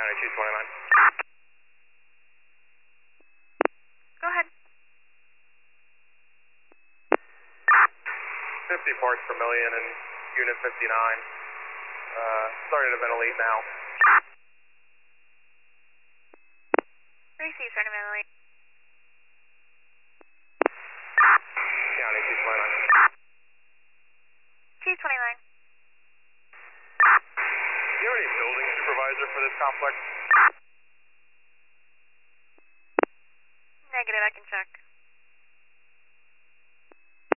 County 229. Go ahead. 50 parts per million in unit 59. Starting to ventilate now. Receive, starting to ventilate. County 229. 229. Do you have any building supervisor for this complex? Negative, I can check.